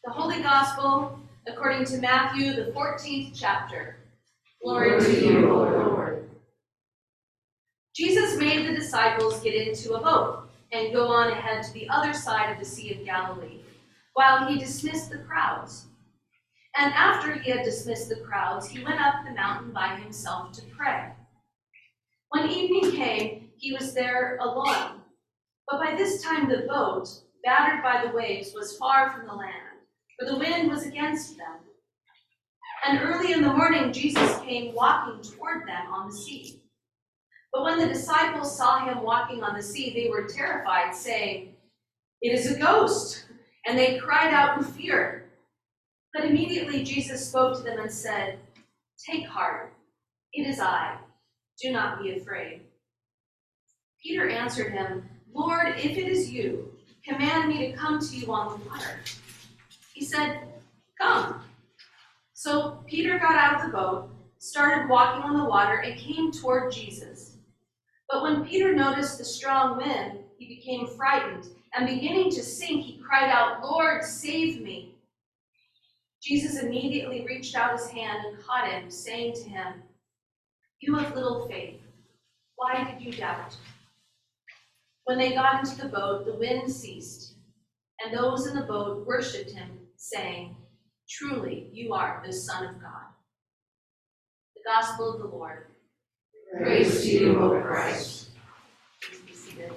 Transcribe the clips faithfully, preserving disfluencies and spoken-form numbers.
The Holy Gospel according to Matthew, the fourteenth chapter. Glory, Glory to you, O Lord. Jesus made the disciples get into a boat and go on ahead to the other side of the Sea of Galilee, while he dismissed the crowds. And after he had dismissed the crowds, he went up the mountain by himself to pray. When evening came, he was there alone. But by this time the boat, battered by the waves, was far from the land, for the wind was against them. And early in the morning Jesus came walking toward them on the sea. But when the disciples saw him walking on the sea, they were terrified, saying, "It is a ghost," and they cried out in fear. But immediately Jesus spoke to them and said, "Take heart, it is I. Do not be afraid." Peter answered him, "Lord, if it is you, command me to come to you on the water." He said, "Come." So Peter got out of the boat, started walking on the water, and came toward Jesus. But when Peter noticed the strong wind, he became frightened, and beginning to sink, he cried out, "Lord, save me." Jesus immediately reached out his hand and caught him, saying to him, "You have little faith. Why did you doubt?" When they got into the boat, the wind ceased, and those in the boat worshipped him, saying, "Truly, you are the Son of God." The Gospel of the Lord. Praise to you, O Christ. Please be seated.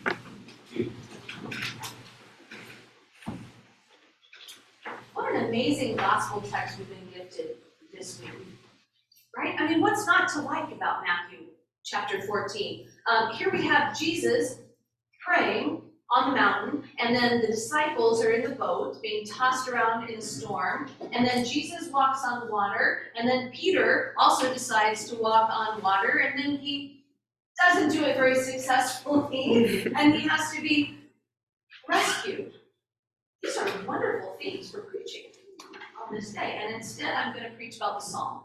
What an amazing gospel text we've been gifted this week, right? I mean, what's not to like about Matthew chapter fourteen? Um, here we have Jesus praying on the mountain, and then the disciples are in the boat being tossed around in a storm, and then Jesus walks on water, and then Peter also decides to walk on water, and then he doesn't do it very successfully, and he has to be rescued. These are wonderful things for preaching on this day, and instead I'm going to preach about the psalm.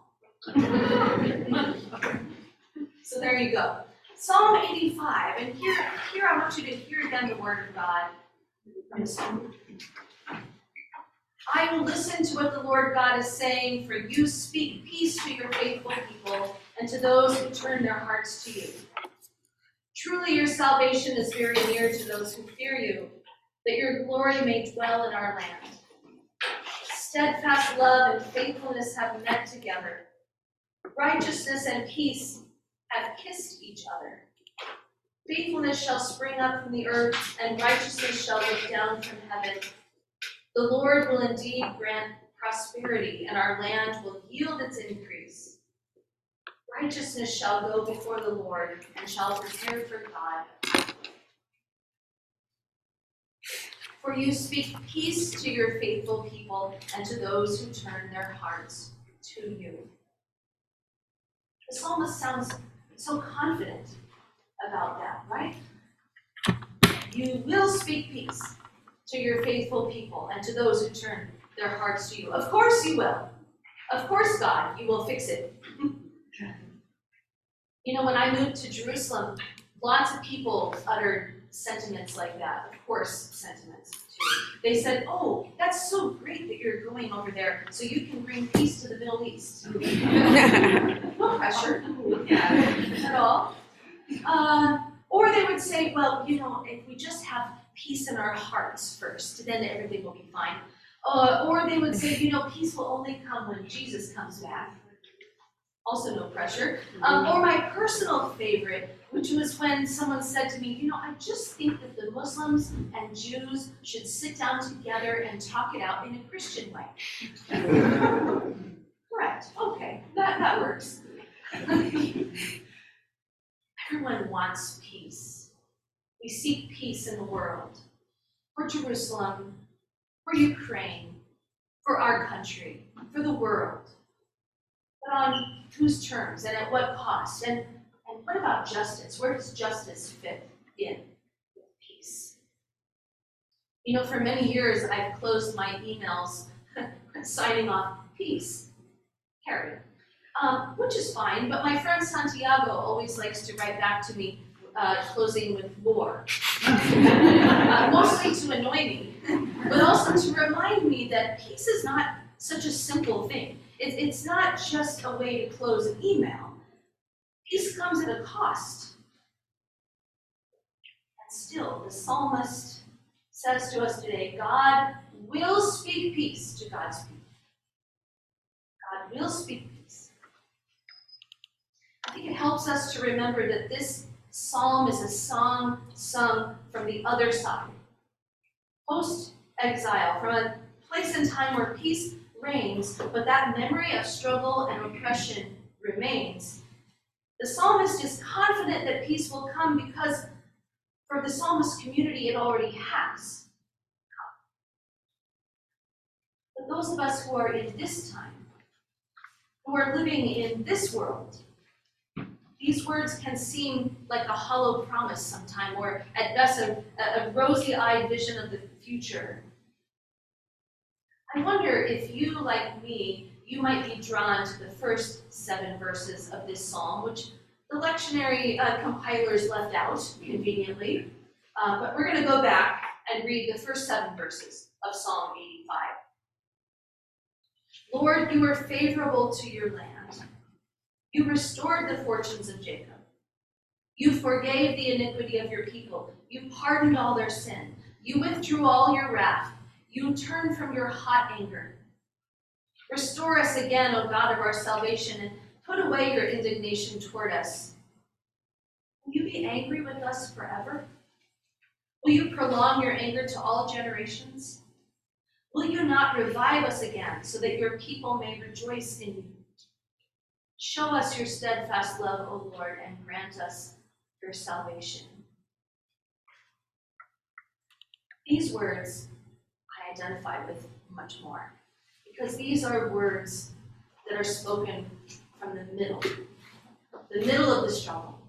So there you go. Psalm eighty-five, and here, here I want you to hear again the word of God from Psalm. "I will listen to what the Lord God is saying, for you speak peace to your faithful people and to those who turn their hearts to you. Truly your salvation is very near to those who fear you, that your glory may dwell in our land. Steadfast love and faithfulness have met together. Righteousness and peace have kissed each other. Faithfulness shall spring up from the earth, and righteousness shall look down from heaven. The Lord will indeed grant prosperity, and our land will yield its increase. Righteousness shall go before the Lord, and shall prepare for God. For you speak peace to your faithful people, and to those who turn their hearts to you." The psalmist sounds so confident about that, right? You will speak peace to your faithful people and to those who turn their hearts to you. Of course you will. Of course, God, you will fix it. You know, when I moved to Jerusalem, lots of people uttered sentiments like that. Of course, sentiments too. They said, "Oh, that's so great that you're going over there so you can bring peace to the Middle East." No pressure at all. Uh, or they would say, "Well, you know, if we just have peace in our hearts first, then everything will be fine." Uh, or they would say, "You know, peace will only come when Jesus comes back." Also no pressure. Um, or my personal favorite, which was when someone said to me, "You know, I just think that the Muslims and Jews should sit down together and talk it out in a Christian way." Correct. Okay, that, that works. Everyone wants peace. We seek peace in the world. For Jerusalem, for Ukraine, for our country, for the world. But on whose terms and at what cost? And, and what about justice? Where does justice fit in with peace? You know, for many years I've closed my emails signing off peace, Harry, um, which is fine, but my friend Santiago always likes to write back to me, uh, closing with war, uh, mostly to annoy me, but also to remind me that peace is not such a simple thing. It, it's not just a way to close an email. Peace comes at a cost. And still, the psalmist says to us today, God will speak peace to God's people. God will speak peace. I think it helps us to remember that this psalm is a song sung from the other side. Post-exile, from a place and time where peace reigns, but that memory of struggle and oppression remains. The psalmist is confident that peace will come because for the psalmist community, it already has come. But those of us who are in this time, who are living in this world, these words can seem like a hollow promise sometime, or at best a, a rosy-eyed vision of the future. I wonder if you, like me, you might be drawn to the first seven verses of this psalm, which the lectionary uh, compilers left out conveniently. Uh, but we're going to go back and read the first seven verses of Psalm eighty-five. Lord, you were favorable to your land. You restored the fortunes of Jacob. You forgave the iniquity of your people. You pardoned all their sin. You withdrew all your wrath. You turned from your hot anger. Restore us again, O God of our salvation, and put away your indignation toward us. Will you be angry with us forever? Will you prolong your anger to all generations? Will you not revive us again, so that your people may rejoice in you? Show us your steadfast love, O Lord, and grant us your salvation. These words I identify with much more, because these are words that are spoken from the middle, the middle of the struggle.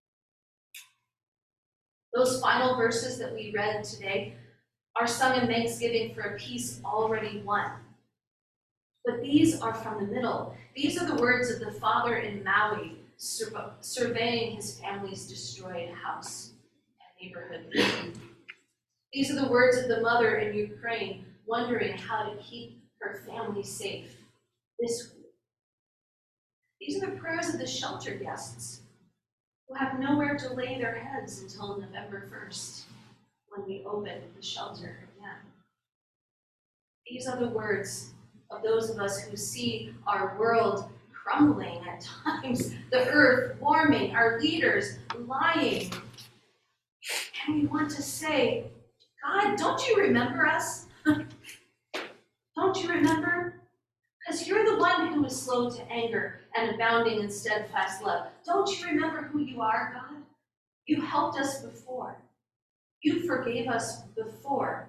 Those final verses that we read today are sung in thanksgiving for a peace already won. But these are from the middle. These are the words of the father in Maui, sur- surveying his family's destroyed house and neighborhood. These are the words of the mother in Ukraine, wondering how to keep her family safe this week. These are the prayers of the shelter guests, who have nowhere to lay their heads until November first, when we open the shelter again. These are the words of those of us who see our world crumbling at times, the earth warming, our leaders lying. And we want to say, God, don't you remember us? Don't you remember? Because you're the one who is slow to anger and abounding in steadfast love. Don't you remember who you are, God? You helped us before. You forgave us before.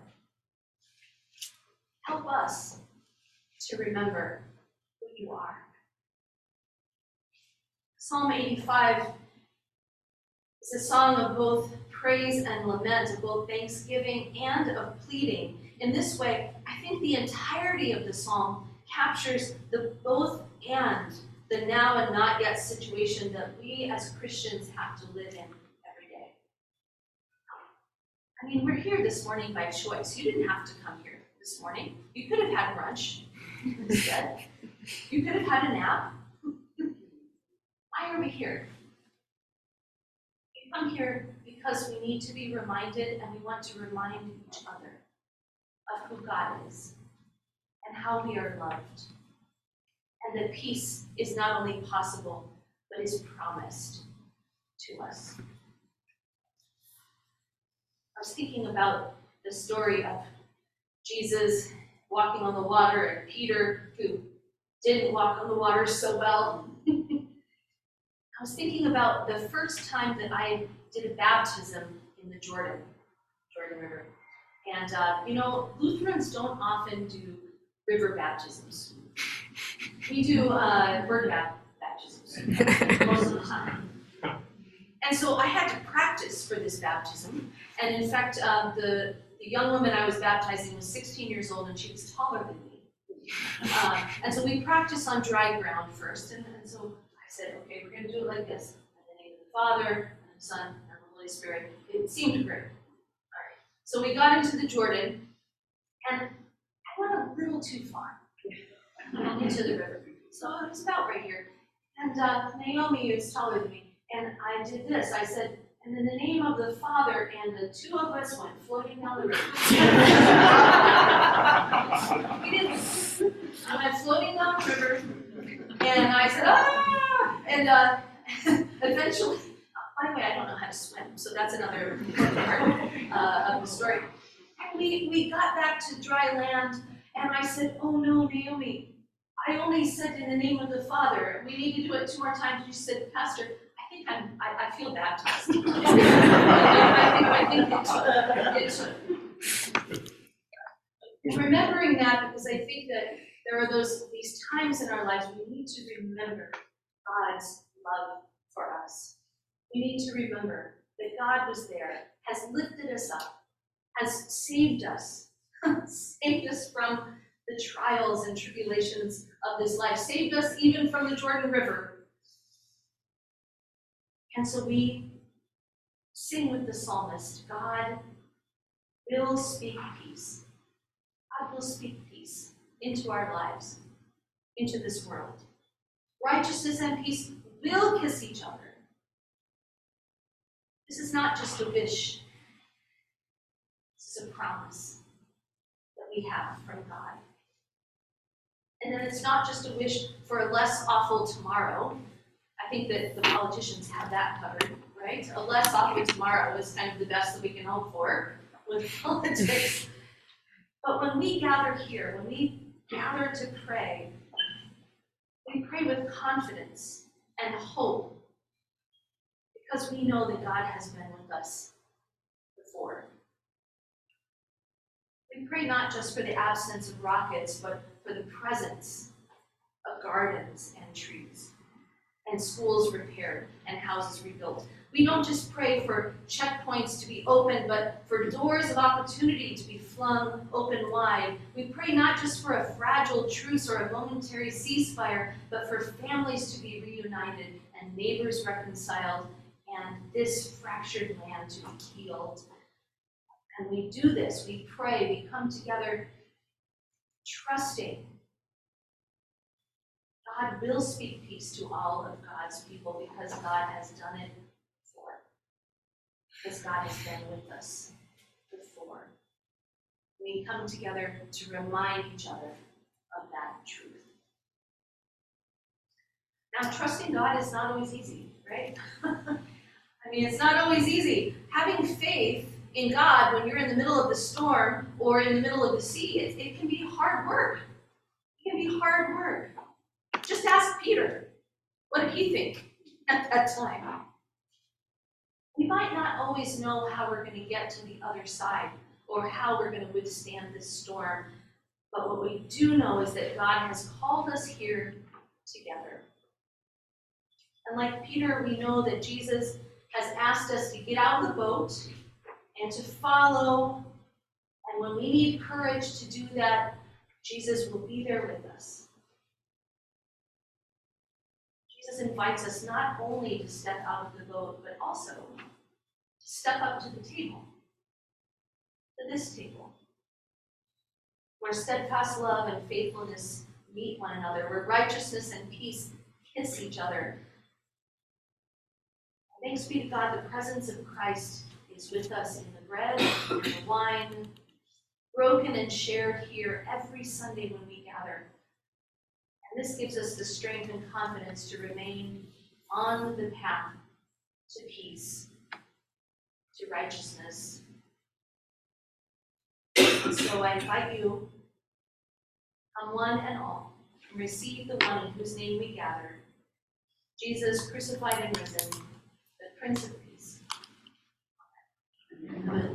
Help us to remember who you are. Psalm eighty-five is a song of both praise and lament, of both thanksgiving and of pleading. In this way, I think the entirety of the psalm captures the both and, the now and not yet situation that we as Christians have to live in every day. I mean, we're here this morning by choice. You didn't have to come here this morning. You could have had brunch instead. You could have had a nap. Why are we here? We come here because we need to be reminded, and we want to remind each other of who God is and how we are loved, and that peace is not only possible, but is promised to us. I was thinking about the story of Jesus walking on the water and Peter, who didn't walk on the water so well. I was thinking about the first time that I did a baptism in the Jordan, Jordan River. And, uh, you know, Lutherans don't often do river baptisms. We do uh, word baptisms most of the time. And so I had to practice for this baptism. And in fact, uh, the, the young woman I was baptizing was sixteen years old, and she was taller than me. Uh, and so we practiced on dry ground first. And, and so I said, okay, we're going to do it like this. In the name of the Father, and the Son, and the Holy Spirit. It seemed great. All right. So we got into the Jordan, and I went a little too far into the river. So it was about right here. And uh, Naomi is taller than me. And I did this. I said, and in the name of the Father, and the two of us went floating down the river. We did. I went floating down the river, and I said, ah! And uh, eventually, by the way, I don't know how to swim, so that's another part uh, of the story. And we, we got back to dry land, and I said, oh no, Naomi, I only said in the name of the Father. We need to do it two more times. She said, Pastor, I think I'm, I, I feel baptized. I think, I think it, it, and remembering that, because I think that there are those these times in our lives we need to remember God's love for us. We need to remember that God was there, has lifted us up, has saved us, saved us from the trials and tribulations of this life, saved us even from the Jordan River. And so we sing with the psalmist, God will speak peace. God will speak peace into our lives, into this world. Righteousness and peace will kiss each other. This is not just a wish. This is a promise that we have from God. And then it's not just a wish for a less awful tomorrow. I think that the politicians have that covered, right? A less awful tomorrow is kind of the best that we can hope for with politics. But when we gather here, when we gather to pray, we pray with confidence and hope because we know that God has been with us before. We pray not just for the absence of rockets, but for the presence of gardens and trees, and schools repaired and houses rebuilt. We don't just pray for checkpoints to be opened, but for doors of opportunity to be flung open wide. We pray not just for a fragile truce or a momentary ceasefire, but for families to be reunited and neighbors reconciled and this fractured land to be healed. And we do this, we pray, we come together trusting God will speak peace to all of God's people because God has done it before. Because God has been with us before. We come together to remind each other of that truth. Now, trusting God is not always easy, right? I mean, it's not always easy. Having faith in God when you're in the middle of the storm or in the middle of the sea, it, it can be hard work. It can be hard work. Just ask Peter. What did he think at that time? We might not always know how we're going to get to the other side or how we're going to withstand this storm, but what we do know is that God has called us here together. And like Peter, we know that Jesus has asked us to get out of the boat and to follow. And when we need courage to do that, Jesus will be there with us. Jesus invites us not only to step out of the boat, but also to step up to the table, to this table, where steadfast love and faithfulness meet one another, where righteousness and peace kiss each other. Thanks be to God, the presence of Christ is with us in the bread and the wine, broken and shared here every Sunday when we gather. And this gives us the strength and confidence to remain on the path to peace, to righteousness. And so I invite you, come one and all, and receive the one in whose name we gather, Jesus crucified and risen, the Prince of Peace. Amen.